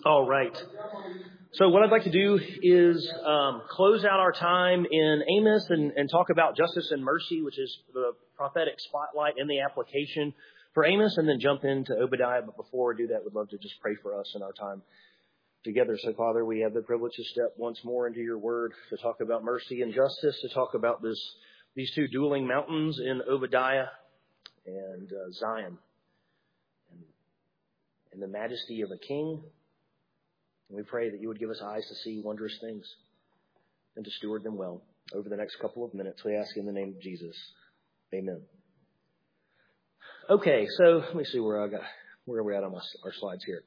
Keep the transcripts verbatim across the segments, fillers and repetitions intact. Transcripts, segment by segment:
All right. So what I'd like to do is um, close out our time in Amos and, and talk about justice and mercy, which is the prophetic spotlight in the application for Amos, and then jump into Obadiah. But before we do that, we'd love to just pray for us in our time together. So, Father, we have the privilege to step once more into your word to talk about mercy and justice, to talk about this these two dueling mountains in Obadiah and uh, Zion, and, and the majesty of a king. And we pray that you would give us eyes to see wondrous things and to steward them well. Over the next couple of minutes, we ask in the name of Jesus. Amen. Okay, so let me see where I got where we're at on my, our slides here.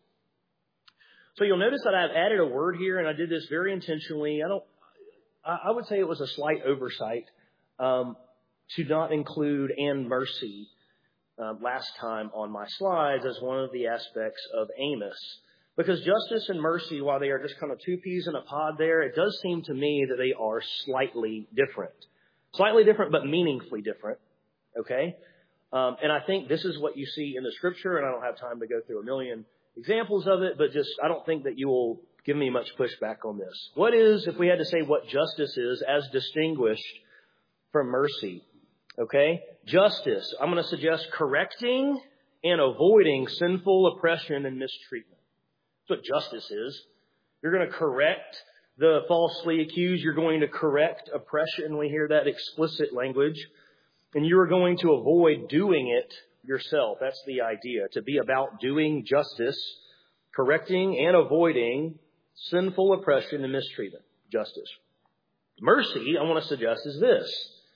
So you'll notice that I've added a word here, and I did this very intentionally. I don't. I, I would say it was a slight oversight um, to not include "and mercy" uh, last time on my slides as one of the aspects of Amos. Because justice and mercy, while they are just kind of two peas in a pod there, it does seem to me that they are slightly different. Slightly different, but meaningfully different. Okay? Um, and I think this is what you see in the Scripture, and I don't have time to go through a million examples of it, but just I don't think that you will give me much pushback on this. What is, if we had to say what justice is, as distinguished from mercy? Okay? Justice, I'm going to suggest correcting and avoiding sinful oppression and mistreatment. That's what justice is. You're going to correct the falsely accused. You're going to correct oppression. We hear that explicit language. And you are going to avoid doing it yourself. That's the idea. To be about doing justice, correcting and avoiding sinful oppression and mistreatment. Justice. Mercy, I want to suggest, is this.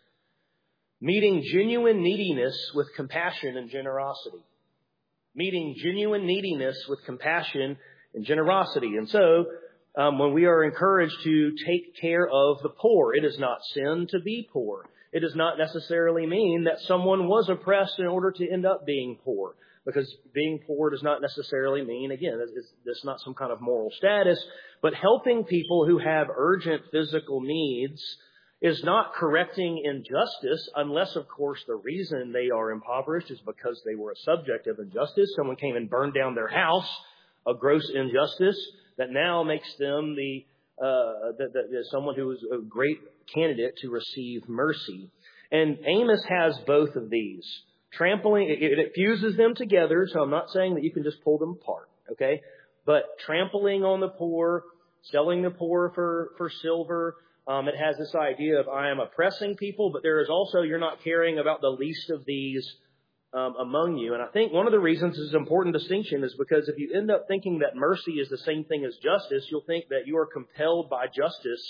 Meeting genuine neediness with compassion and generosity. Meeting genuine neediness with compassion and generosity. And so, um, when we are encouraged to take care of the poor, it is not sin to be poor. It does not necessarily mean that someone was oppressed in order to end up being poor. Because being poor does not necessarily mean, again, it's, it's not some kind of moral status, but helping people who have urgent physical needs is not correcting injustice, unless, of course, the reason they are impoverished is because they were a subject of injustice. Someone came and burned down their house, a gross injustice that now makes them the, uh, the, the, the someone who is a great candidate to receive mercy. And Amos has both of these. Trampling, it, it fuses them together, so I'm not saying that you can just pull them apart, okay? But trampling on the poor, selling the poor for, for silver, um, it has this idea of I am oppressing people, but there is also you're not caring about the least of these Um, among you. And I think one of the reasons this is an important distinction is because if you end up thinking that mercy is the same thing as justice, you'll think that you are compelled by justice,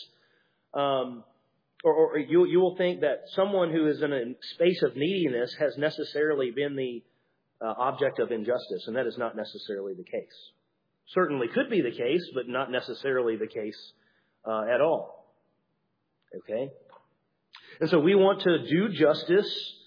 um, or, or you, you will think that someone who is in a space of neediness has necessarily been the uh, object of injustice, and that is not necessarily the case. Certainly could be the case, but not necessarily the case uh, at all. Okay? And so we want to do justice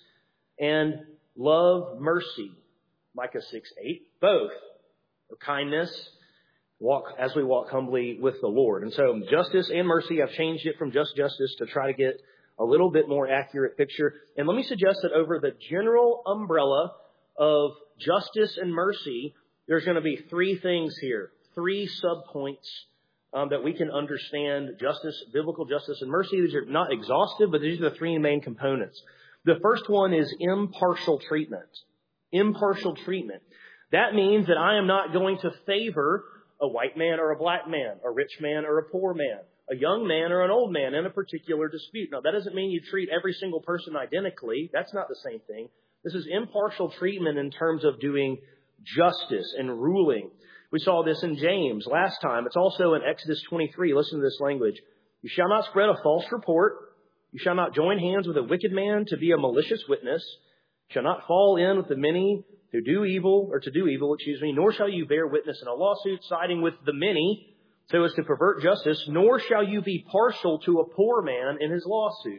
and love mercy, Micah six eight, both, or kindness, walk as we walk humbly with the Lord. And so justice and mercy, I've changed it from just justice to try to get a little bit more accurate picture. And let me suggest that over the general umbrella of justice and mercy, there's going to be three things here, three subpoints um, that we can understand justice, biblical justice and mercy. These are not exhaustive, but these are the three main components. The first one is impartial treatment. Impartial treatment. That means that I am not going to favor a white man or a black man, a rich man or a poor man, a young man or an old man in a particular dispute. Now, that doesn't mean you treat every single person identically. That's not the same thing. This is impartial treatment in terms of doing justice and ruling. We saw this in James last time. It's also in Exodus twenty-three. Listen to this language. You shall not spread a false report. You shall not join hands with a wicked man to be a malicious witness. You shall not fall in with the many to do evil, or to do evil, excuse me, nor shall you bear witness in a lawsuit siding with the many so as to pervert justice, nor shall you be partial to a poor man in his lawsuit.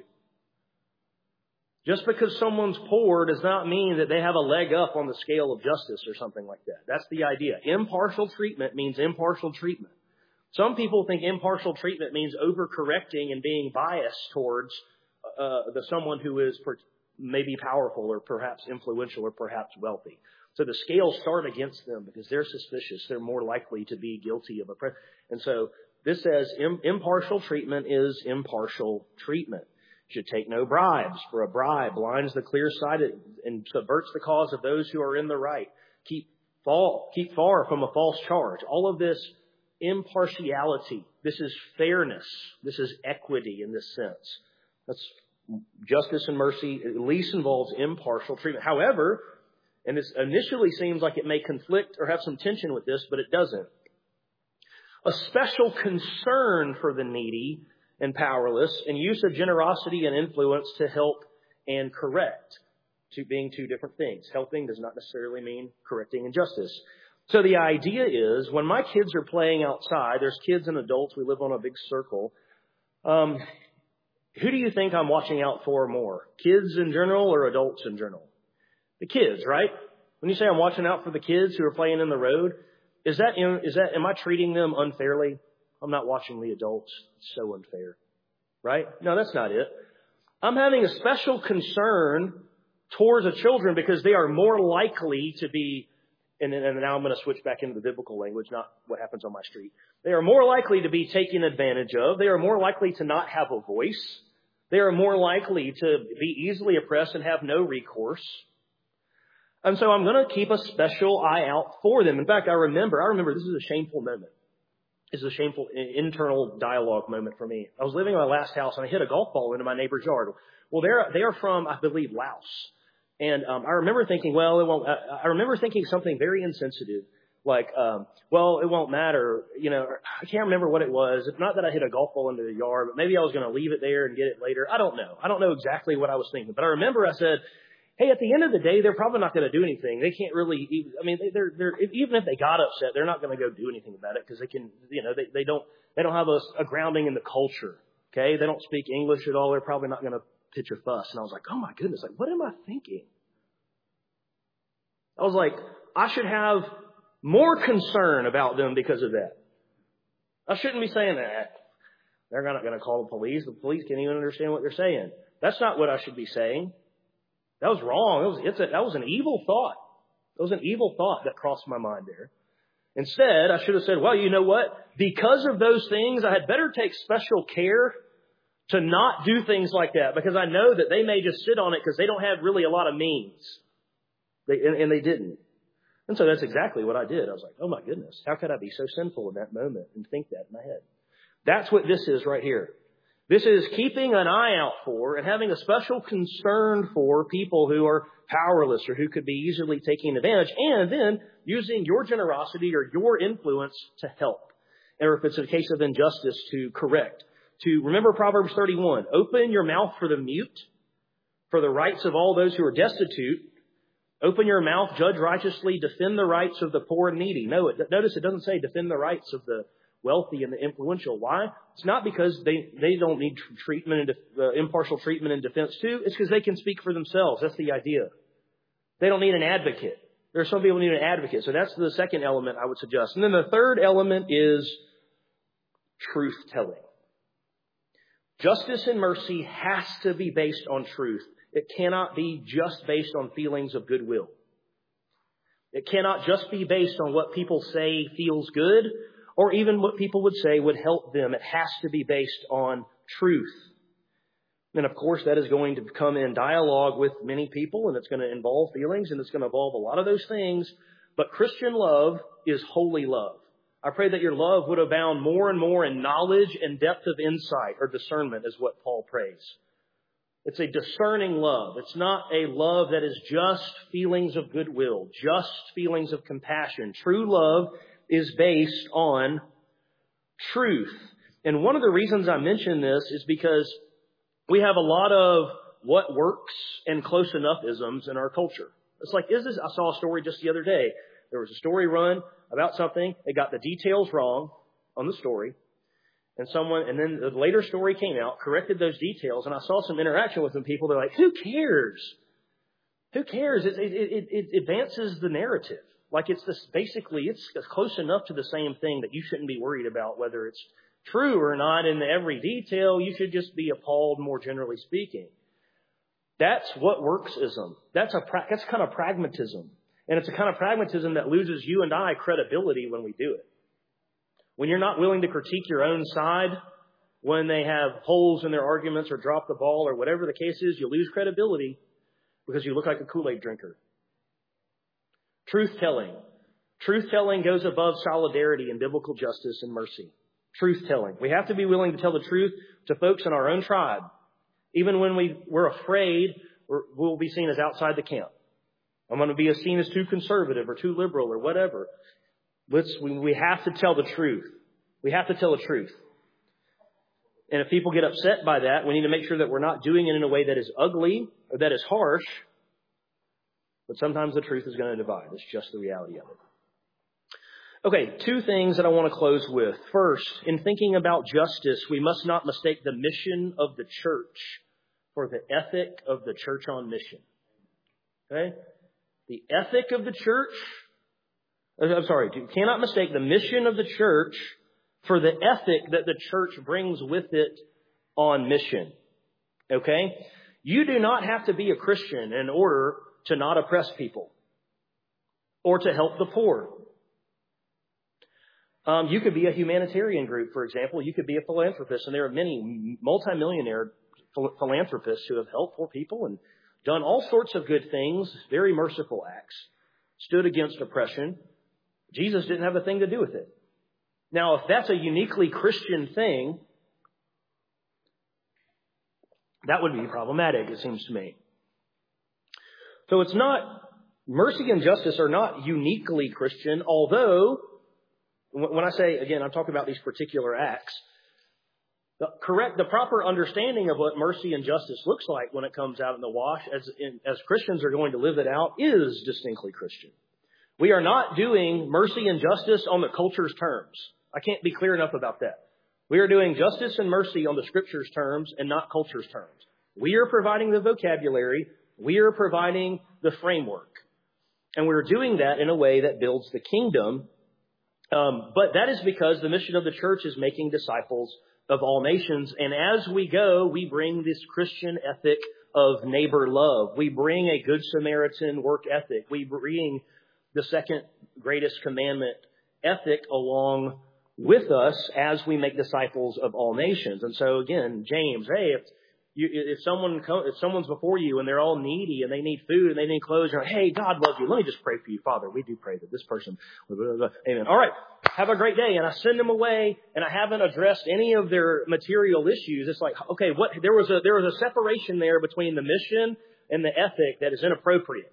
Just because someone's poor does not mean that they have a leg up on the scale of justice or something like that. That's the idea. Impartial treatment means impartial treatment. Some people think impartial treatment means overcorrecting and being biased towards uh, the someone who is per- maybe powerful or perhaps influential or perhaps wealthy. So the scales start against them because they're suspicious. They're more likely to be guilty of oppression. And so this says im- impartial treatment is impartial treatment. Should take no bribes, for a bribe blinds the clear-sighted and subverts the cause of those who are in the right. Keep fall, keep far from a false charge. All of this impartiality. This is fairness. This is equity in this sense. That's justice and mercy at least involves impartial treatment. However, and this initially seems like it may conflict or have some tension with this, but it doesn't. A special concern for the needy and powerless, and use of generosity and influence to help and correct, two being two different things. Helping does not necessarily mean correcting injustice. So the idea is, when my kids are playing outside, there's kids and adults, we live on a big circle, um, who do you think I'm watching out for more? Kids in general or adults in general? The kids, right? When you say I'm watching out for the kids who are playing in the road, is that, is that, am I treating them unfairly? I'm not watching the adults. It's so unfair. Right? No, that's not it. I'm having a special concern towards the children because they are more likely to be, and, and now I'm going to switch back into the biblical language, not what happens on my street. They are more likely to be taken advantage of. They are more likely to not have a voice. They are more likely to be easily oppressed and have no recourse. And so I'm going to keep a special eye out for them. In fact, I remember, I remember this is a shameful moment. This is a shameful internal dialogue moment for me. I was living in my last house and I hit a golf ball into my neighbor's yard. Well, they're, they are from, I believe, Laos. And um, I remember thinking, well, it won't, I, I remember thinking something very insensitive. Like, um, well, it won't matter. You know, I can't remember what it was. It's not that I hit a golf ball into the yard, but maybe I was going to leave it there and get it later. I don't know. I don't know exactly what I was thinking. But I remember I said, hey, at the end of the day, they're probably not going to do anything. They can't really, I mean, they're, they're, even if they got upset, they're not going to go do anything about it because they can, you know, they, they don't, they don't have a, a grounding in the culture. Okay. They don't speak English at all. They're probably not going to pitch a fuss. And I was like, oh my goodness, like, what am I thinking? I was like, I should have more concern about them because of that. I shouldn't be saying that. They're not going to call the police. The police can't even understand what they're saying. That's not what I should be saying. That was wrong. It was, it's a, that was an evil thought. It was an evil thought that crossed my mind there. Instead, I should have said, well, you know what? Because of those things, I had better take special care to not do things like that because I know that they may just sit on it because they don't have really a lot of means. They, and, and they didn't. And so that's exactly what I did. I was like, oh my goodness, how could I be so sinful in that moment and think that in my head? That's what this is right here. This is keeping an eye out for and having a special concern for people who are powerless or who could be easily taken advantage, and then using your generosity or your influence to help. Or if it's a case of injustice, to correct. To remember Proverbs thirty-one, open your mouth for the mute, for the rights of all those who are destitute. Open your mouth, judge righteously, defend the rights of the poor and needy. No, it, notice it doesn't say defend the rights of the wealthy and the influential. Why? It's not because they, they don't need treatment and def, uh, impartial treatment and defense too. It's because they can speak for themselves. That's the idea. They don't need an advocate. There are some people who need an advocate. So that's the second element I would suggest. And then the third element is truth telling. Justice and mercy has to be based on truth. It cannot be just based on feelings of goodwill. It cannot just be based on what people say feels good, or even what people would say would help them. It has to be based on truth. And of course, that is going to come in dialogue with many people, and it's going to involve feelings, and it's going to involve a lot of those things. But Christian love is holy love. I pray that your love would abound more and more in knowledge and depth of insight or discernment, is what Paul prays. It's a discerning love. It's not a love that is just feelings of goodwill, just feelings of compassion. True love is based on truth. And one of the reasons I mention this is because we have a lot of what works and close enough isms in our culture. It's like, is this, I saw a story just the other day. There was a story run about something. They got the details wrong on the story. And someone, and then the later story came out, corrected those details. And I saw some interaction with some people. They're like, who cares? Who cares? It, it, it, it advances the narrative. Like it's this, basically, it's close enough to the same thing that you shouldn't be worried about whether it's true or not in every detail. You should just be appalled, more generally speaking. That's what worksism. That's a, that's kind of pragmatism. And it's a kind of pragmatism that loses you and I credibility when we do it. When you're not willing to critique your own side, when they have holes in their arguments or drop the ball or whatever the case is, you lose credibility because you look like a Kool-Aid drinker. Truth-telling. Truth-telling goes above solidarity and biblical justice and mercy. Truth-telling. We have to be willing to tell the truth to folks in our own tribe. Even when we, we're afraid we're, we'll be seen as outside the camp. I'm going to be seen as too conservative or too liberal or whatever. Let's, we, we have to tell the truth. We have to tell the truth. And if people get upset by that, we need to make sure that we're not doing it in a way that is ugly or that is harsh. But sometimes the truth is going to divide. It's just the reality of it. Okay, two things that I want to close with. First, in thinking about justice, we must not mistake the mission of the church for the ethic of the church on mission. Okay? The ethic of the church, I'm sorry, you cannot mistake the mission of the church for the ethic that the church brings with it on mission. Okay? You do not have to be a Christian in order to not oppress people or to help the poor. Um, you could be a humanitarian group, for example. You could be a philanthropist, and there are many multimillionaire philanthropists who have helped poor people and done all sorts of good things, very merciful acts, stood against oppression. Jesus didn't have a thing to do with it. Now, if that's a uniquely Christian thing, that would be problematic, it seems to me. So it's not, mercy and justice are not uniquely Christian, although, when I say, again, I'm talking about these particular acts, the correct, the proper understanding of what mercy and justice looks like when it comes out in the wash, as, in, as Christians are going to live it out, is distinctly Christian. We are not doing mercy and justice on the culture's terms. I can't be clear enough about that. We are doing justice and mercy on the Scripture's terms and not culture's terms. We are providing the vocabulary. We are providing the framework. And we're doing that in a way that builds the kingdom. Um, but that is because the mission of the church is making disciples of all nations. And as we go, we bring this Christian ethic of neighbor love. We bring a Good Samaritan work ethic. We bring the second greatest commandment ethic along with us as we make disciples of all nations. And so again, James, hey, if you, if someone if someone's before you and they're all needy and they need food and they need clothes, you're like, hey, God loves you. Let me just pray for you, Father. We do pray that this person, blah, blah, blah. Amen. All right, have a great day. And I send them away, and I haven't addressed any of their material issues. It's like, okay, what there was a there was a separation there between the mission and the ethic that is inappropriate.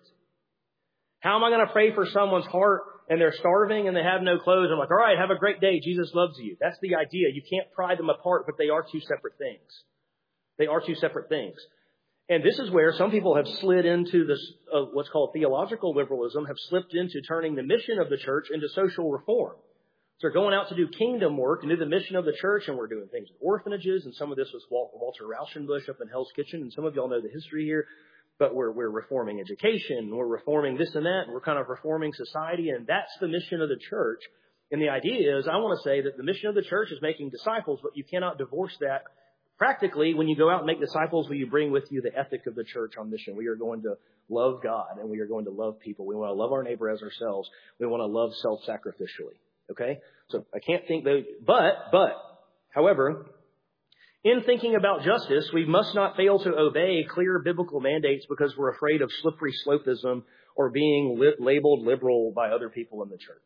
How am I going to pray for someone's heart and they're starving and they have no clothes? I'm like, all right, have a great day. Jesus loves you. That's the idea. You can't pry them apart, but they are two separate things. They are two separate things. And this is where some people have slid into this, uh, what's called theological liberalism, have slipped into turning the mission of the church into social reform. So they're going out to do kingdom work and do the mission of the church, and we're doing things with orphanages, and some of this was Walter Rauschenbusch up in Hell's Kitchen, and some of y'all know the history here. But we're, we're reforming education, we're reforming this and that, and we're kind of reforming society, and that's the mission of the church. And the idea is, I want to say that the mission of the church is making disciples, but you cannot divorce that. Practically, when you go out and make disciples, will you bring with you the ethic of the church on mission? We are going to love God, and we are going to love people. We want to love our neighbor as ourselves. We want to love self-sacrificially. Okay? So I can't think those, but, but, however, in thinking about justice, we must not fail to obey clear biblical mandates because we're afraid of slippery slopism or being li- labeled liberal by other people in the church.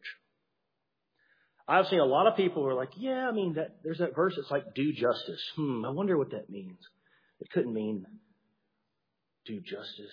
I've seen a lot of people who are like, yeah, I mean, that, there's that verse that's like, do justice. Hmm, I wonder what that means. It couldn't mean do justice.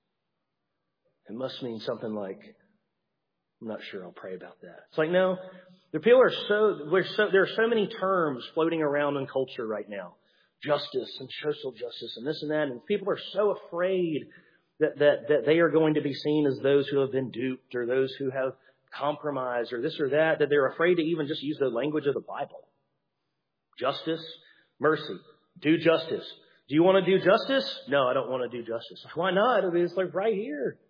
It must mean something like, I'm not sure, I'll pray about that. It's like, no, the people are so, we're so, there are so many terms floating around in culture right now. Justice and social justice and this and that. And people are so afraid that, that, that they are going to be seen as those who have been duped or those who have compromised or this or that, that they're afraid to even just use the language of the Bible. Justice, mercy, do justice. Do you want to do justice? No, I don't want to do justice. Why not? I mean, it's like right here.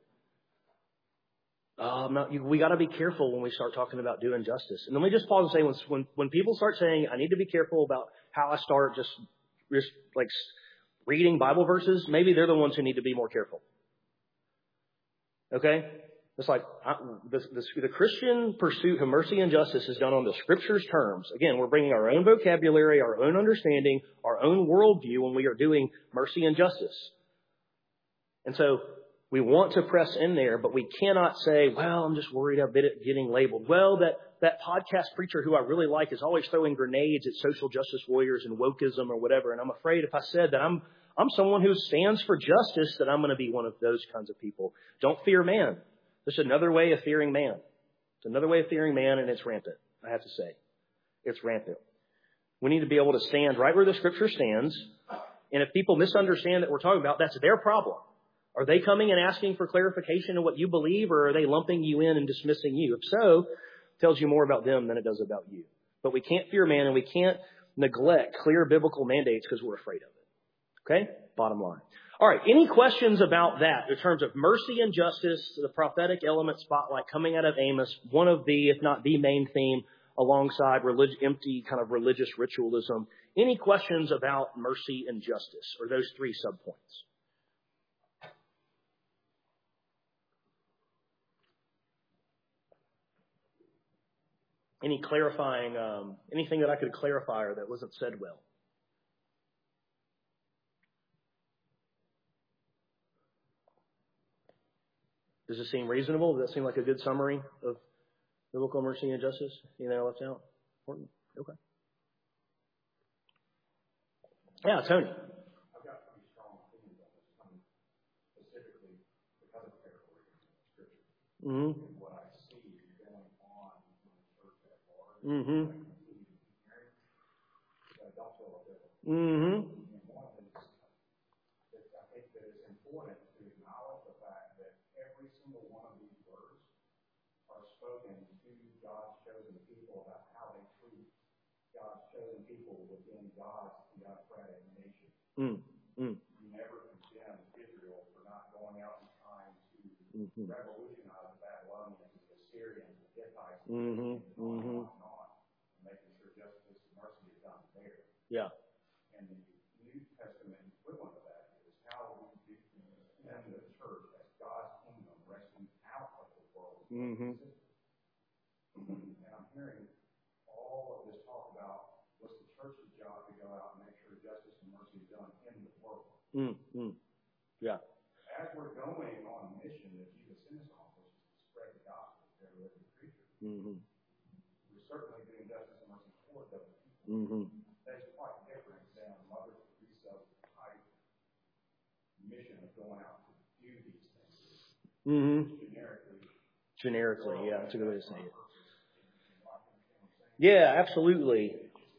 Uh, I'm not, you, we got to be careful when we start talking about doing justice. And let me just pause and say, when, when when people start saying, I need to be careful about how I start just, just like reading Bible verses, maybe they're the ones who need to be more careful. Okay? It's like I, the, the, the Christian pursuit of mercy and justice is done on the Scripture's terms. Again, we're bringing our own vocabulary, our own understanding, our own worldview when we are doing mercy and justice. And so we want to press in there, but we cannot say, well, I'm just worried about it getting labeled. Well, that, that podcast preacher who I really like is always throwing grenades at social justice warriors and wokeism or whatever. And I'm afraid if I said that I'm I'm someone who stands for justice, that I'm going to be one of those kinds of people. Don't fear man. This is another way of fearing man. It's another way of fearing man, and it's rampant, I have to say. It's rampant. We need to be able to stand right where the Scripture stands. And if people misunderstand that we're talking about, that's their problem. Are they coming and asking for clarification of what you believe, or are they lumping you in and dismissing you? If so, it tells you more about them than it does about you. But we can't fear man, and we can't neglect clear biblical mandates because we're afraid of it. Okay? Bottom line. All right. Any questions about that in terms of mercy and justice, the prophetic element spotlight coming out of Amos, one of the, if not the main theme, alongside relig- empty kind of religious ritualism? Any questions about mercy and justice, or those three subpoints? Any clarifying, um, anything that I could clarify or that wasn't said well? Does it seem reasonable? Does that seem like a good summary of biblical mercy and justice? Anything I left out? Important? Okay. Yeah, Tony. I've got pretty strong opinions on this, um, specifically because of paraphrasing Scripture. Mm-hmm. And what I see going on in the church at large. Mm-hmm. I don't feel like that. Mm-hmm. And one of them is that I think that it's important to acknowledge the fact that every single one of these words are spoken to God's chosen people about how they treat God's chosen people within God's theocratic nation. Mm. Mm. You never condemn Israel for not going out and trying to Mm-hmm. revolutionize the Babylonians, the Assyrians, the Hittites, Mm-hmm. and on Mm-hmm. and on and on, and making sure justice and mercy is done there. Yeah. And the New Testament equivalent of that is how we do things in the church as God's kingdom resting out of the world. Mm-hmm. And I'm hearing all of this talk about what's the church's job to go out and make sure justice and mercy is done in the world. Mm-hmm. Yeah. As we're going on a mission that Jesus sent us on, which is to spread the gospel to every living creature, Mm-hmm. we're certainly doing justice and mercy for those people. Mm-hmm. That's quite different than Mother Teresa type mission of going out to do these things. Mm-hmm. Generically. Generically, yeah, that's a good way to say it. Yeah, absolutely.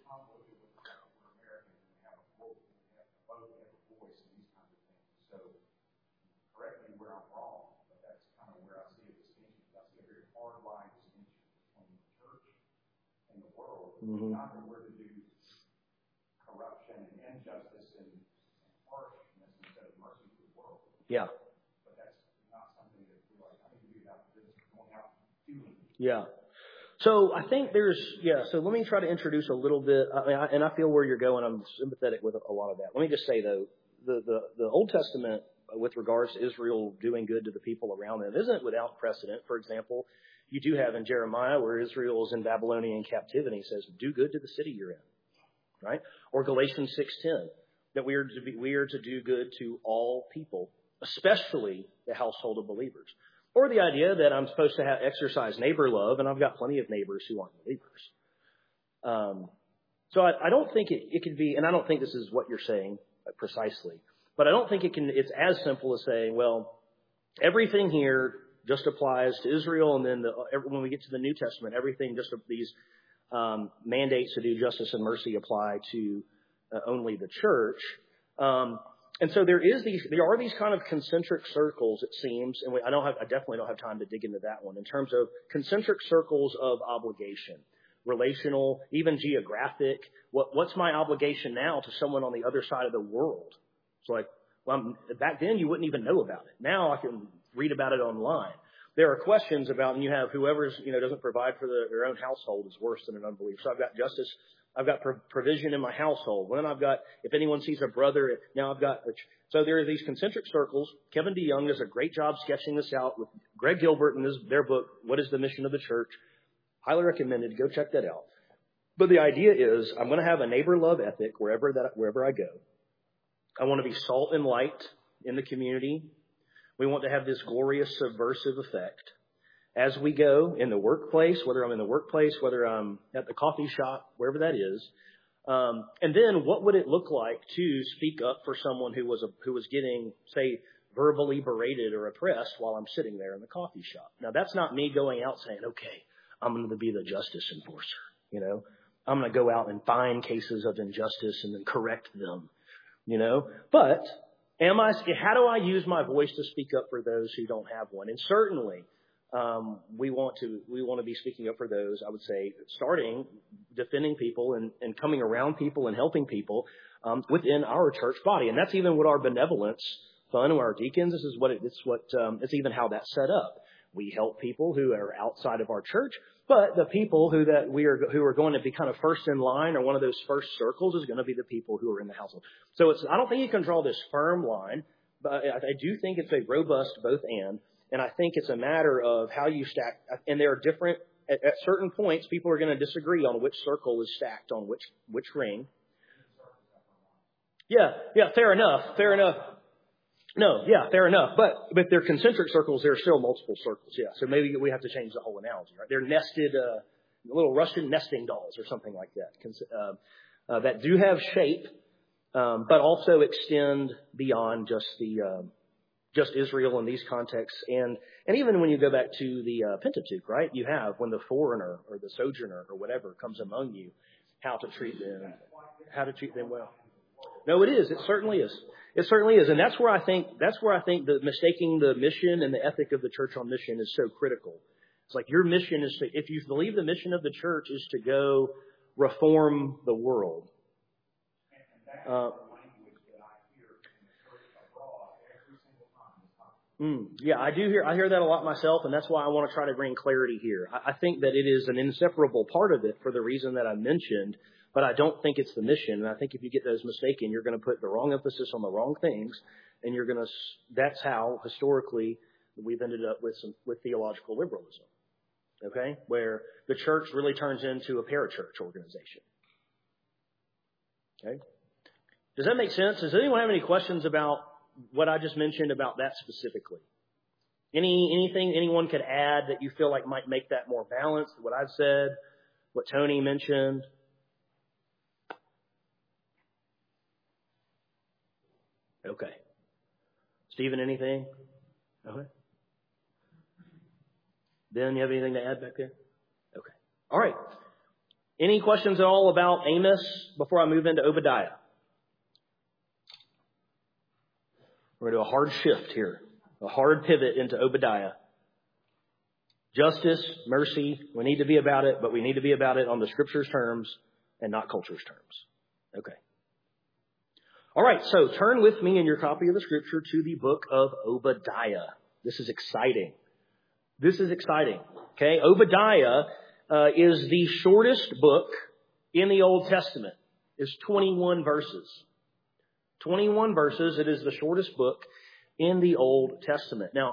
Mm-hmm. Not that we're to do corruption and injustice and, and harshness instead of mercy to the world. Yeah. But that's not something that we're like, I think we do have to do going out and doing. Yeah. So I think there's, yeah, so let me try to introduce a little bit, I mean, I, and I feel where you're going. I'm sympathetic with a lot of that. Let me just say, though, the, the, the Old Testament with regards to Israel doing good to the people around them isn't without precedent. For example, you do have in Jeremiah where Israel is in Babylonian captivity. He says, do good to the city you're in, right? Or Galatians six ten, that we are to be, we are to do good to all people, especially the household of believers. Or the idea that I'm supposed to have exercise neighbor love, and I've got plenty of neighbors who aren't believers. Um, so I, I don't think it, it can be, and I don't think this is what you're saying precisely, but I don't think it can. It's as simple as saying, well, everything here just applies to Israel, and then the, when we get to the New Testament, everything just these um, mandates to do justice and mercy apply to uh, only the church. Um, and so there is these, there are these kind of concentric circles, it seems, and we, I don't have, I definitely don't have time to dig into that one in terms of concentric circles of obligation, relational, even geographic. What, what's my obligation now to someone on the other side of the world? It's like, well, I'm, back then you wouldn't even know about it. Now I can read about it online. There are questions about, and you have whoever's, you know, doesn't provide for the, their own household is worse than an unbeliever. So I've got justice. I've got pro- provision in my household. Well, then I've got, if anyone sees a brother, now I've got, so there are these concentric circles. Kevin DeYoung does a great job sketching this out with Greg Gilbert in his, their book, What is the Mission of the Church? Highly recommended. Go check that out. But the idea is I'm going to have a neighbor love ethic wherever that wherever I go. I want to be salt and light in the community. We want to have this glorious subversive effect as we go in the workplace, whether I'm in the workplace, whether I'm at the coffee shop, wherever that is. Um, and then what would it look like to speak up for someone who was a, who was getting, say, verbally berated or oppressed while I'm sitting there in the coffee shop? Now, that's not me going out saying, okay, I'm going to be the justice enforcer. You know, I'm going to go out and find cases of injustice and then correct them, you know. But am I, how do I use my voice to speak up for those who don't have one? And certainly, Um, we want to we want to be speaking up for those, I would say, starting defending people and, and coming around people and helping people um, within our church body. And that's even what our benevolence fund, or our deacons, this is what it, it's what um, it's even how that's set up. We help people who are outside of our church, but the people who that we are who are going to be kind of first in line, or one of those first circles, is going to be the people who are in the household. So it's I don't think you can draw this firm line, but I, I do think it's a robust both and. And I think it's a matter of how you stack. And there are different, at, at certain points, people are going to disagree on which circle is stacked on which, which ring. Yeah, yeah, fair enough, fair enough. No, yeah, fair enough. But but they're concentric circles. There are still multiple circles, yeah. So maybe we have to change the whole analogy, right? They're nested, uh, little Russian nesting dolls or something like that, uh, uh, that do have shape, um, but also extend beyond just the... Um, just Israel in these contexts. And, and even when you go back to the uh, Pentateuch, right, you have when the foreigner or the sojourner or whatever comes among you, how to treat them, how to treat them well. No, it is. It certainly is. It certainly is. And that's where I think, that's where I think that mistaking the mission and the ethic of the church on mission is so critical. It's like your mission is to, if you believe the mission of the church is to go reform the world, uh, Mm, yeah, I do hear, I hear that a lot myself, and that's why I want to try to bring clarity here. I, I think that it is an inseparable part of it for the reason that I mentioned, but I don't think it's the mission. And I think if you get those mistaken, you're going to put the wrong emphasis on the wrong things, and you're going to, that's how historically we've ended up with some, with theological liberalism. Okay? Where the church really turns into a parachurch organization. Okay? Does that make sense? Does anyone have any questions about what I just mentioned about that specifically? Any anything anyone could add that you feel like might make that more balanced? What I've said, what Tony mentioned. Okay. Stephen, anything? Okay. Ben, you have anything to add back there? Okay. All right. Any questions at all about Amos before I move into Obadiah? We're going to do a hard shift here, a hard pivot into Obadiah. Justice, mercy, we need to be about it, but we need to be about it on the Scripture's terms and not culture's terms. Okay. All right, so turn with me in your copy of the Scripture to the book of Obadiah. This is exciting. This is exciting. Okay, Obadiah uh, is the shortest book in the Old Testament. It's twenty-one verses. twenty-one verses. It is the shortest book in the Old Testament. Now,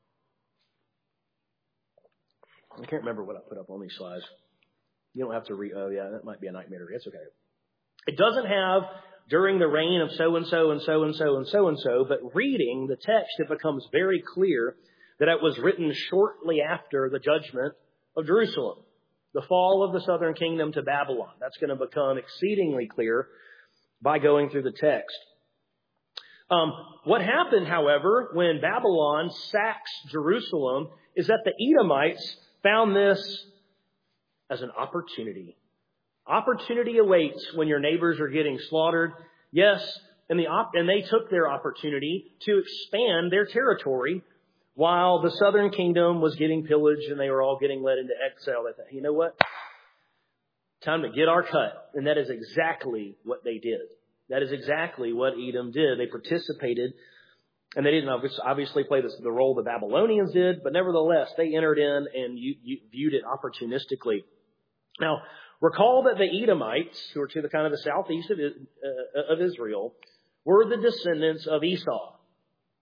I can't remember what I put up on these slides. You don't have to read. Oh, yeah, that might be a nightmare. It's okay. It doesn't have during the reign of so-and-so and so-and-so and so-and-so, but reading the text, it becomes very clear that it was written shortly after the judgment of Jerusalem, the fall of the southern kingdom to Babylon. That's going to become exceedingly clear by going through the text. Um, what happened, however, when Babylon sacks Jerusalem is that the Edomites found this as an opportunity. Opportunity awaits when your neighbors are getting slaughtered. Yes, and the op- and they took their opportunity to expand their territory while the southern kingdom was getting pillaged and they were all getting led into exile. They thought, you know what? Time to get our cut. And that is exactly what they did. That is exactly what Edom did. They participated, and they didn't obviously play the, the role the Babylonians did, but nevertheless, they entered in and you, you viewed it opportunistically. Now, recall that the Edomites, who are to the kind of the southeast of, uh, of Israel, were the descendants of Esau.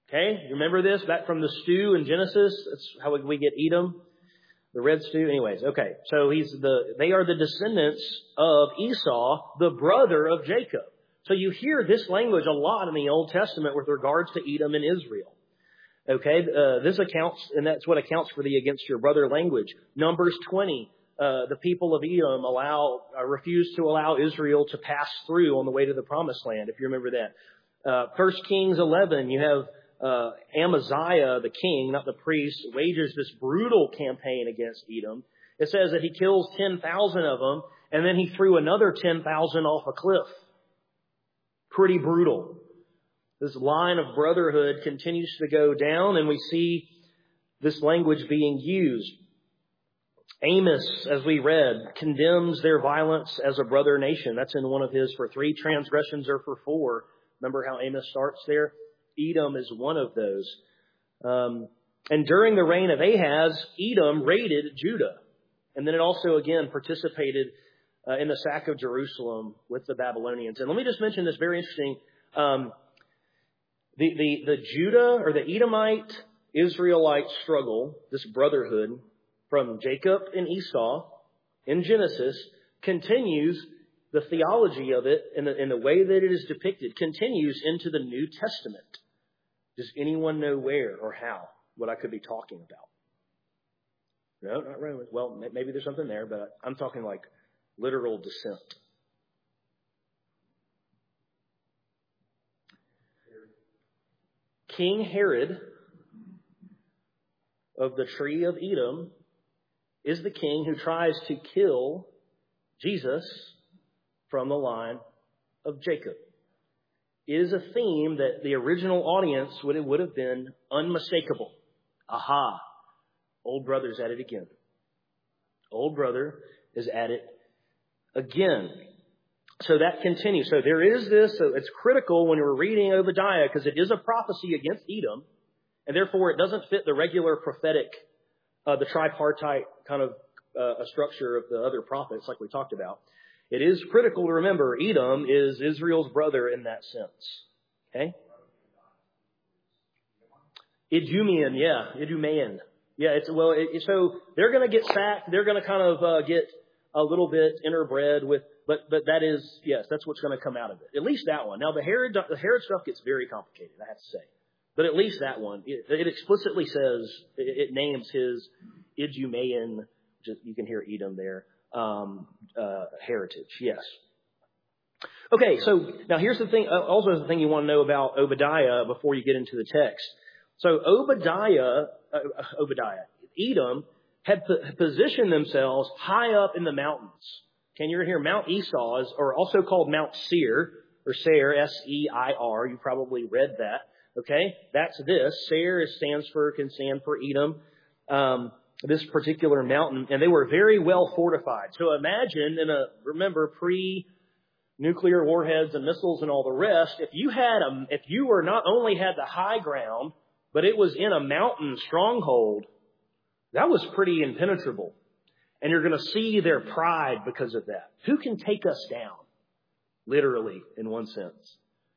Okay, you remember this back from the stew in Genesis? That's how we get Edom, the red stew. Anyways, okay, so he's the they are the descendants of Esau, the brother of Jacob. So you hear this language a lot in the Old Testament with regards to Edom and Israel. Okay, uh, this accounts, and that's what accounts for the against your brother language. Numbers twenty, uh, the people of Edom allow uh, refuse to allow Israel to pass through on the way to the Promised Land, if you remember that. Uh, First Kings eleven, you have uh, Amaziah, the king, not the priest, wages this brutal campaign against Edom. It says that he kills ten thousand of them, and then he threw another ten thousand off a cliff. Pretty brutal. This line of brotherhood continues to go down, and we see this language being used. Amos, as we read, condemns their violence as a brother nation. That's in one of his, for three transgressions or for four. Remember how Amos starts there? Edom is one of those. Um, and during the reign of Ahaz, Edom raided Judah. And then it also, again, participated uh, in the sack of Jerusalem with the Babylonians. And let me just mention this very interesting. Um, the, the, the Judah or the Edomite Israelite struggle, this brotherhood from Jacob and Esau in Genesis, continues. The theology of it and the, and the way that it is depicted continues into the New Testament. Does anyone know where or how, what I could be talking about? No, not Romans. Well, maybe there's something there, but I'm talking like literal descent. King Herod of the tree of Edom is the king who tries to kill Jesus from the line of Jacob. It is a theme that the original audience would have, would have been unmistakable. Aha, old brother's at it again. Old brother is at it again. So that continues. So there is this, so it's critical when we're reading Obadiah because it is a prophecy against Edom, and therefore it doesn't fit the regular prophetic, uh, the tripartite kind of uh, structure of the other prophets like we talked about. It is critical to remember Edom is Israel's brother in that sense. Okay? Idumean, yeah, Idumean. Yeah, it's, well, it, so they're going to get sacked. They're going to kind of uh, get a little bit interbred with, but but that is, yes, that's what's going to come out of it. At least that one. Now, the Herod, the Herod stuff gets very complicated, I have to say. But at least that one, it, it explicitly says, it, it names his Idumean, just, you can hear Edom there. Um, uh, heritage, yes. Okay, so now here's the thing, uh, also the thing you want to know about Obadiah before you get into the text. So Obadiah, uh, Obadiah, Edom had p- positioned themselves high up in the mountains. Can you hear Mount Esau is, or also called Mount Seir, or Seir, S E I R. You probably read that. Okay, that's this. Seir stands for, can stand for Edom. Um, this particular mountain, and they were very well fortified. So imagine in a, remember, pre-nuclear warheads and missiles and all the rest, if you had a, if you were not only had the high ground, but it was in a mountain stronghold, that was pretty impenetrable. And you're going to see their pride because of that. Who can take us down? Literally, in one sense.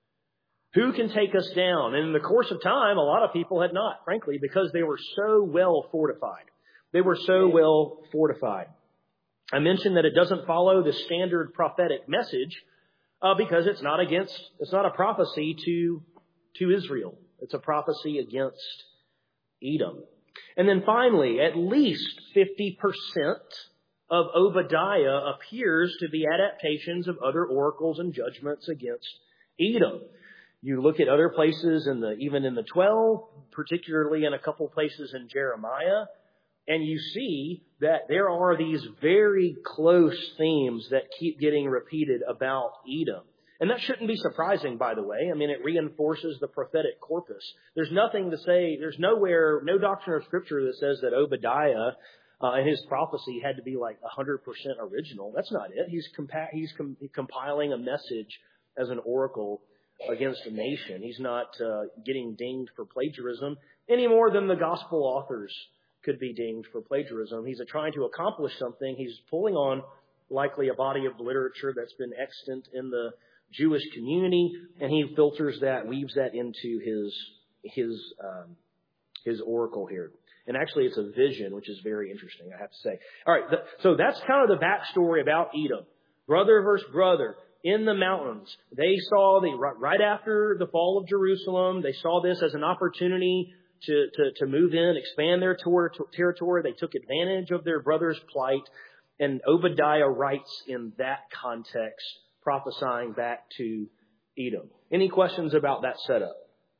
Who can take us down? And in the course of time, a lot of people had not, frankly, because they were so well fortified. They were so well fortified. I mentioned that it doesn't follow the standard prophetic message uh, because it's not against, it's not a prophecy to, to Israel. It's a prophecy against Edom. And then finally, at least fifty percent of Obadiah appears to be adaptations of other oracles and judgments against Edom. You look at other places in the, even in the twelve, particularly in a couple places in Jeremiah, and you see that there are these very close themes that keep getting repeated about Edom. And that shouldn't be surprising, by the way. I mean, it reinforces the prophetic corpus. There's nothing to say, there's nowhere, no doctrine of Scripture that says that Obadiah uh, and his prophecy had to be like one hundred percent original. That's not it. He's, compa- he's com- compiling a message as an oracle against a nation. He's not uh, getting dinged for plagiarism any more than the gospel authors could be dinged for plagiarism. He's trying to accomplish something. He's pulling on likely a body of literature that's been extant in the Jewish community, and he filters that, weaves that into his his um, his oracle here. And actually, it's a vision, which is very interesting, I have to say. All right, the, so that's kind of the backstory about Edom. Brother versus brother in the mountains. They saw the right after the fall of Jerusalem, they saw this as an opportunity to, to, to move in, expand their ter- territory. They took advantage of their brother's plight. And Obadiah writes in that context, prophesying back to Edom. Any questions about that setup?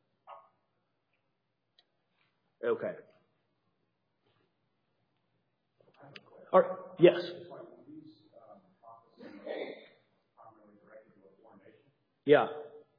Okay. All right. Yes. Yeah.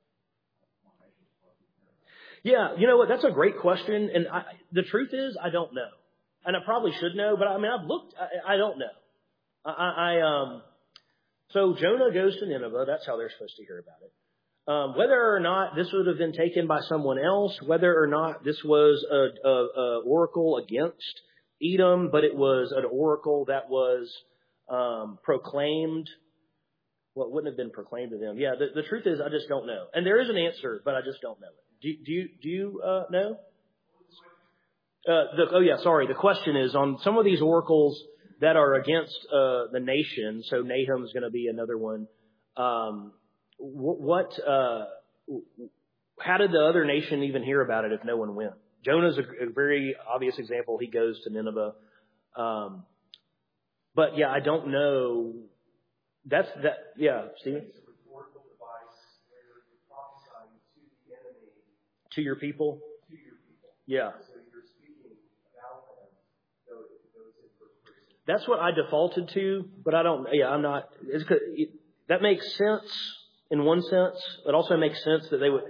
Yeah, you know what? That's a great question. And I, the truth is, I don't know. And I probably should know, but I mean, I've looked, I, I don't know. I, I, um, so Jonah goes to Nineveh. That's how they're supposed to hear about it. Um, whether or not this would have been taken by someone else, whether or not this was a, a, a oracle against Edom, but it was an oracle that was um, proclaimed. Well, it wouldn't have been proclaimed to them. Yeah, the, the truth is, I just don't know. And there is an answer, but I just don't know it. Do, do you do you uh, know? Uh, the, oh yeah, sorry. The question is on some of these oracles that are against uh, the nation. So Nahum's going to be another one. Um, what? Uh, how did the other nation even hear about it if no one went? Jonah's a, a very obvious example. He goes to Nineveh. Um, but yeah, I don't know. That's that. Yeah, Stephen. It's a rhetorical device where you're prophesying to the enemy. To your people. To your people. Yeah. So you're speaking about them. So it goes in first person. That's what I defaulted to, but I don't. Yeah, I'm not. It's, it, that makes sense in one sense. It also makes sense that they would.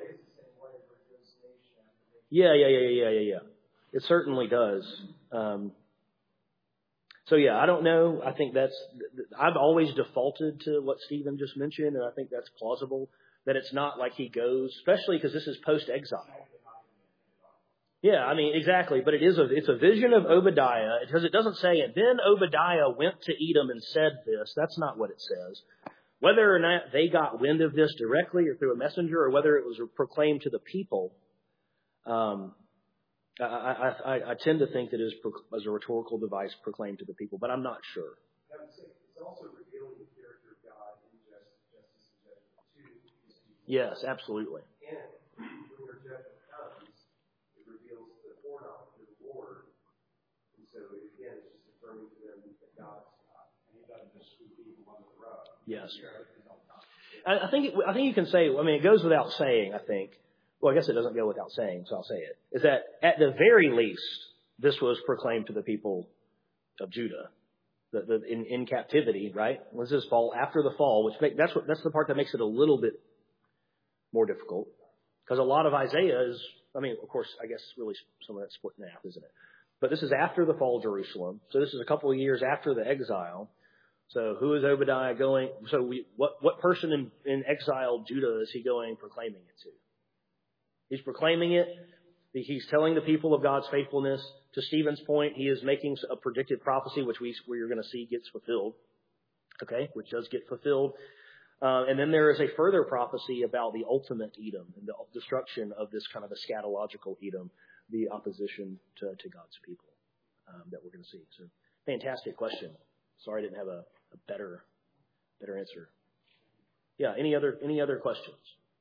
Yeah, yeah, yeah, yeah, yeah, yeah. It certainly does. Um, so yeah, I don't know. I think that's. I've always defaulted to what Stephen just mentioned, and I think that's plausible. That it's not like he goes, especially because this is post-exile. Yeah, I mean, exactly. But it is a, it's a vision of Obadiah, because it doesn't say, and then Obadiah went to Edom and said this. That's not what it says. Whether or not they got wind of this directly or through a messenger, or whether it was proclaimed to the people, um, I, I, I, I tend to think that it is as a rhetorical device proclaimed to the people, but I'm not sure. I would say it's also revealing the character of God in justice, justice and judgment to his people. Yes, absolutely. And when your judgment comes, it reveals the foreknowledge of the Lord. And so, again, it's just affirming to them that God's God. And he doesn't just sweep people under the rug. Yes. I, I think it, I think you can say, I mean, it goes without saying, I think. Well, I guess it doesn't go without saying, so I'll say it. Is that at the very least, this was proclaimed to the people of Judah. The, the, in, in captivity, right? Was this fall after the fall, which make, that's what that's the part that makes it a little bit more difficult, because a lot of Isaiah is, I mean, of course, I guess really some of that's split in half, isn't it? But this is after the fall of Jerusalem, so this is a couple of years after the exile. So who is Obadiah going? So we, what what person in, in exiled Judah is he going proclaiming it to? He's proclaiming it. He's telling the people of God's faithfulness. To Stephen's point, he is making a predicted prophecy, which we, we're going to see gets fulfilled. Okay, which does get fulfilled. Uh, and then there is a further prophecy about the ultimate Edom and the destruction of this kind of eschatological Edom, the opposition to, to God's people um, that we're going to see. So, fantastic question. Sorry I didn't have a, a better better answer. Yeah, any other any other questions?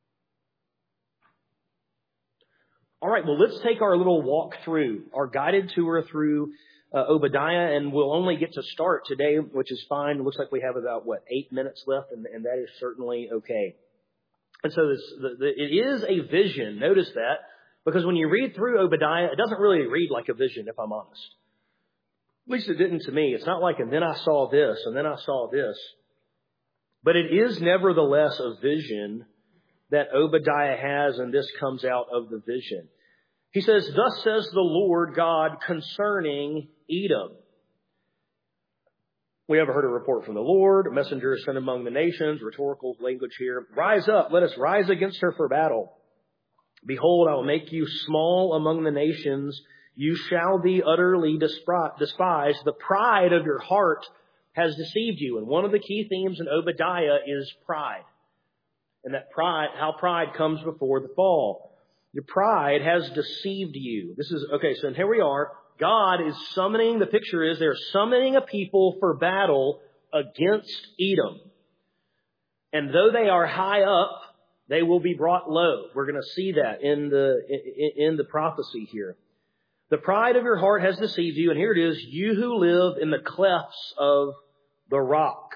All right, well, let's take our little walk through, our guided tour through uh, Obadiah, and we'll only get to start today, which is fine. It looks like we have about, what, eight minutes left, and, and that is certainly okay. And so this, the, the, it is a vision. Notice that, because when you read through Obadiah, it doesn't really read like a vision, if I'm honest. At least it didn't to me. It's not like, and then I saw this, and then I saw this. But it is nevertheless a vision that Obadiah has, and this comes out of the vision. He says, "Thus says the Lord God concerning Edom." We ever heard a report from the Lord? A messenger is sent among the nations. Rhetorical language here. "Rise up, let us rise against her for battle. Behold, I will make you small among the nations. You shall be utterly despised. The pride of your heart has deceived you." And one of the key themes in Obadiah is pride. And that pride, how pride comes before the fall. Your pride has deceived you. This is, okay, so here we are. God is summoning, the picture is they're summoning a people for battle against Edom. And though they are high up, they will be brought low. We're going to see that in the, in, in the prophecy here. The pride of your heart has deceived you, and here it is, you who live in the clefts of the rock,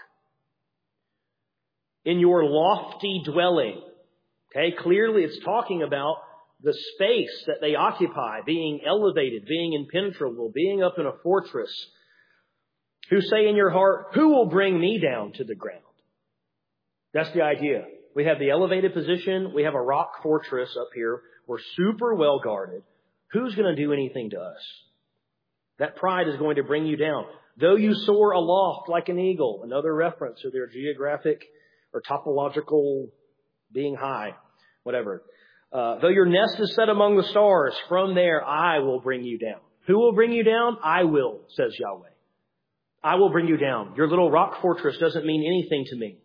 in your lofty dwelling. Okay, clearly it's talking about the space that they occupy, being elevated, being impenetrable, being up in a fortress. Who say in your heart, who will bring me down to the ground? That's the idea. We have the elevated position. We have a rock fortress up here. We're super well guarded. Who's going to do anything to us? That pride is going to bring you down. Though you soar aloft like an eagle, another reference to their geographic or topological being high, whatever. Uh, though your nest is set among the stars, from there I will bring you down. Who will bring you down? I will, says Yahweh. I will bring you down. Your little rock fortress doesn't mean anything to me.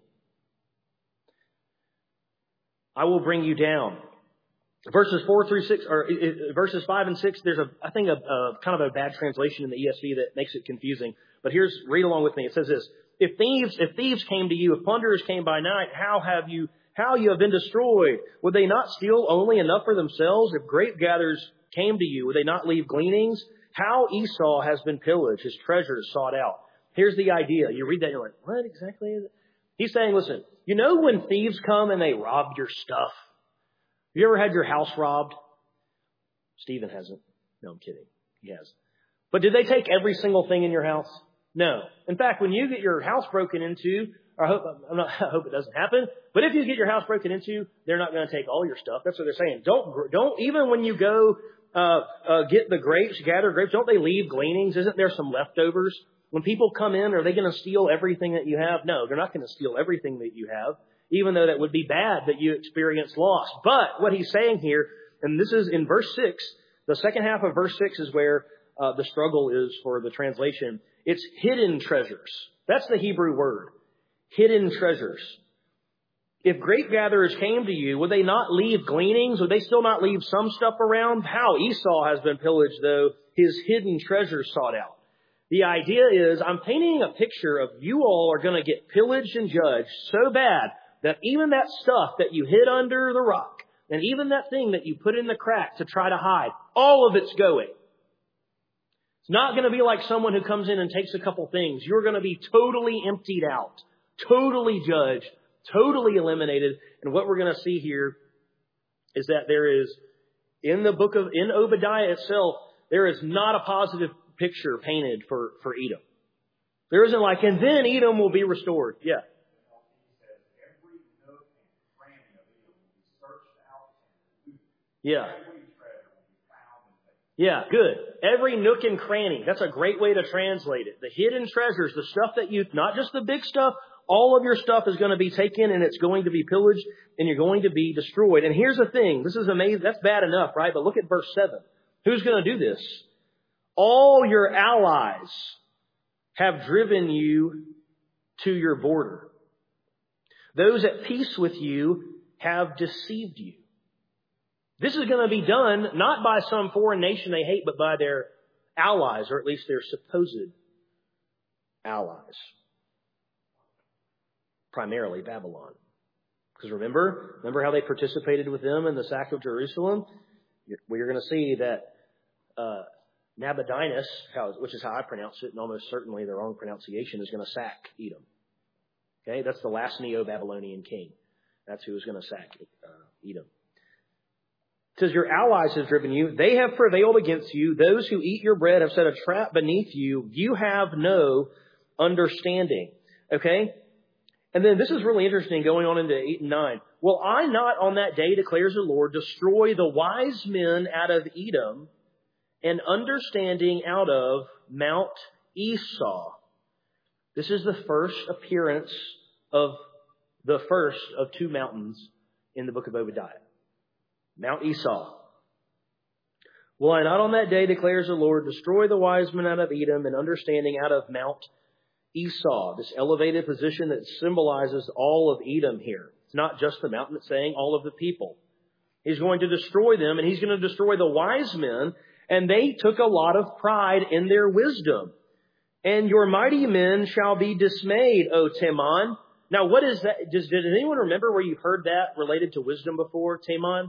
I will bring you down. Verses four through six, or uh, verses five and six, there's a, I think, a, a kind of a bad translation in the E S V that makes it confusing. But here's, read along with me. It says this: If thieves, if thieves came to you, if plunderers came by night, how have you, how you have been destroyed? Would they not steal only enough for themselves? If grape gatherers came to you, would they not leave gleanings? How Esau has been pillaged, his treasures sought out. Here's the idea. You read that, you're like, what exactly is it? He's saying, listen, you know when thieves come and they rob your stuff? You ever had your house robbed? Stephen hasn't. No, I'm kidding. He has. But did they take every single thing in your house? No. In fact, when you get your house broken into, or I hope, I'm not, I hope it doesn't happen, but if you get your house broken into, they're not going to take all your stuff. That's what they're saying. Don't, don't, even when you go, uh, uh, get the grapes, gather grapes, don't they leave gleanings? Isn't there some leftovers? When people come in, are they going to steal everything that you have? No, they're not going to steal everything that you have, even though that would be bad that you experience loss. But what he's saying here, and this is in verse six, the second half of verse six is where uh, the struggle is for the translation. It's hidden treasures. That's the Hebrew word. Hidden treasures. If grape gatherers came to you, would they not leave gleanings? Would they still not leave some stuff around? How Esau has been pillaged, though, his hidden treasures sought out. The idea is, I'm painting a picture of you all are going to get pillaged and judged so bad that even that stuff that you hid under the rock, and even that thing that you put in the crack to try to hide, all of it's going. It's not going to be like someone who comes in and takes a couple things. You're going to be totally emptied out, totally judged, totally eliminated. And what we're going to see here is that there is, in the book of, in Obadiah itself, there is not a positive picture painted for, for Edom. There isn't like, and then Edom will be restored. Yeah. Yeah. Yeah, good. Every nook and cranny. That's a great way to translate it. The hidden treasures, the stuff that you, not just the big stuff, all of your stuff is going to be taken and it's going to be pillaged and you're going to be destroyed. And here's the thing. This is amazing. That's bad enough, right? But look at verse seven. Who's going to do this? All your allies have driven you to your border. Those at peace with you have deceived you. This is going to be done not by some foreign nation they hate, but by their allies, or at least their supposed allies. Primarily Babylon. Because remember, remember how they participated with them in the sack of Jerusalem? We're going to see that uh, Nabonidus, which is how I pronounce it, and almost certainly the wrong pronunciation, is going to sack Edom. Okay, that's the last Neo-Babylonian king. That's who is going to sack uh, Edom. It says, your allies have driven you. They have prevailed against you. Those who eat your bread have set a trap beneath you. You have no understanding. Okay? And then this is really interesting going on into eight and nine. Will I not on that day, declares the Lord, destroy the wise men out of Edom and understanding out of Mount Esau? This is the first appearance of the first of two mountains in the book of Obadiah. Mount Esau. Will I not on that day, declares the Lord, destroy the wise men out of Edom and understanding out of Mount Esau? This elevated position that symbolizes all of Edom here. It's not just the mountain, it's saying all of the people. He's going to destroy them, and he's going to destroy the wise men. And they took a lot of pride in their wisdom. And your mighty men shall be dismayed, O Teman. Now, what is that? Does, did anyone remember where you've heard that related to wisdom before, Teman?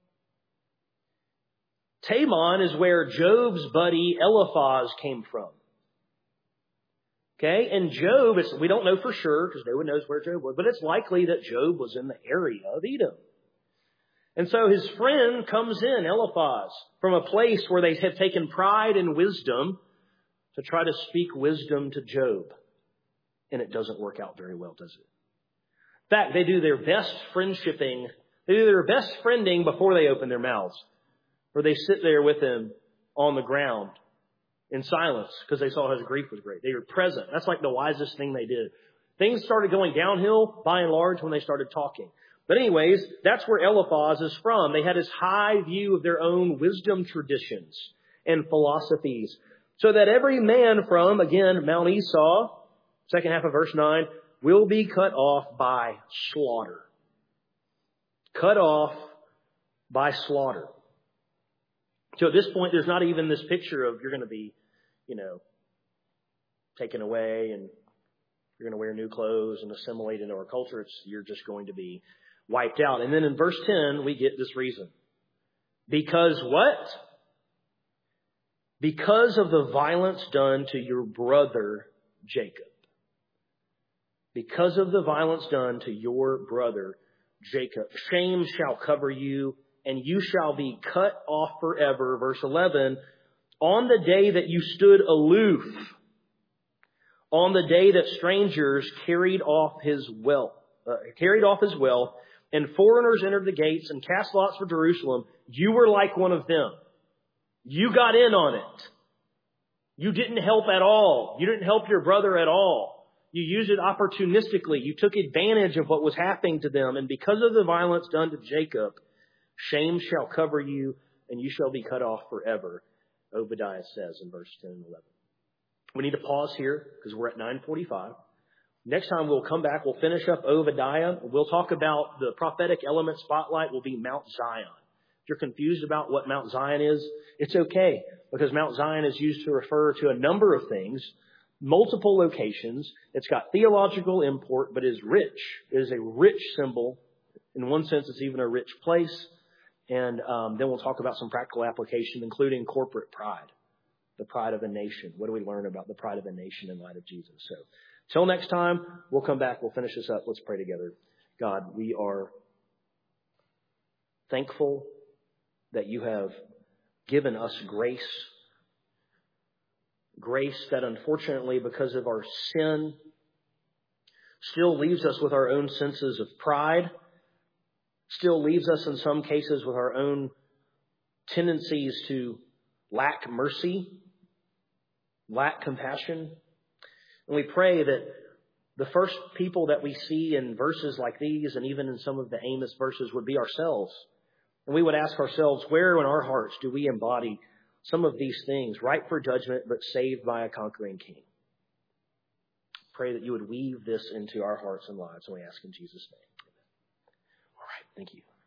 Teman is where Job's buddy Eliphaz came from. Okay, and Job, is, we don't know for sure because no one knows where Job was, but it's likely that Job was in the area of Edom. And so his friend comes in, Eliphaz, from a place where they have taken pride in wisdom to try to speak wisdom to Job. And it doesn't work out very well, does it? In fact, they do their best friendshipping. They do their best friending before they open their mouths. Or they sit there with him on the ground in silence because they saw his grief was great. They were present. That's like the wisest thing they did. Things started going downhill by and large when they started talking. But anyways, that's where Eliphaz is from. They had this high view of their own wisdom traditions and philosophies. So that every man from, again, Mount Esau, second half of verse nine, will be cut off by slaughter. Cut off by slaughter. So at this point, there's not even this picture of you're going to be, you know, taken away and you're going to wear new clothes and assimilate into our culture. It's, you're just going to be wiped out. And then in verse ten, we get this reason. Because what? Because of the violence done to your brother Jacob. Because of the violence done to your brother Jacob. Shame shall cover you, and you shall be cut off forever. Verse eleven, on the day that you stood aloof, on the day that strangers carried off his wealth, uh, carried off his wealth, and foreigners entered the gates and cast lots for Jerusalem, you were like one of them. You got in on it. You didn't help at all. You didn't help your brother at all. You used it opportunistically. You took advantage of what was happening to them. And because of the violence done to Jacob, shame shall cover you, and you shall be cut off forever, Obadiah says in verse ten and eleven. We need to pause here because we're at nine forty-five. Next time we'll come back. We'll finish up Obadiah. We'll talk about the prophetic element spotlight will be Mount Zion. If you're confused about what Mount Zion is, it's okay because Mount Zion is used to refer to a number of things, multiple locations. It's got theological import, but is rich. It is a rich symbol. In one sense, it's even a rich place. And um, then we'll talk about some practical application, including corporate pride, the pride of a nation. What do we learn about the pride of a nation in light of Jesus? So till next time, we'll come back. We'll finish this up. Let's pray together. God, we are thankful that you have given us grace. Grace that unfortunately, because of our sin, still leaves us with our own senses of pride, still leaves us in some cases with our own tendencies to lack mercy, lack compassion. And we pray that the first people that we see in verses like these, and even in some of the Amos verses, would be ourselves. And we would ask ourselves, where in our hearts do we embody some of these things, ripe for judgment, but saved by a conquering king? Pray that you would weave this into our hearts and lives, and we ask in Jesus' name. All right, thank you.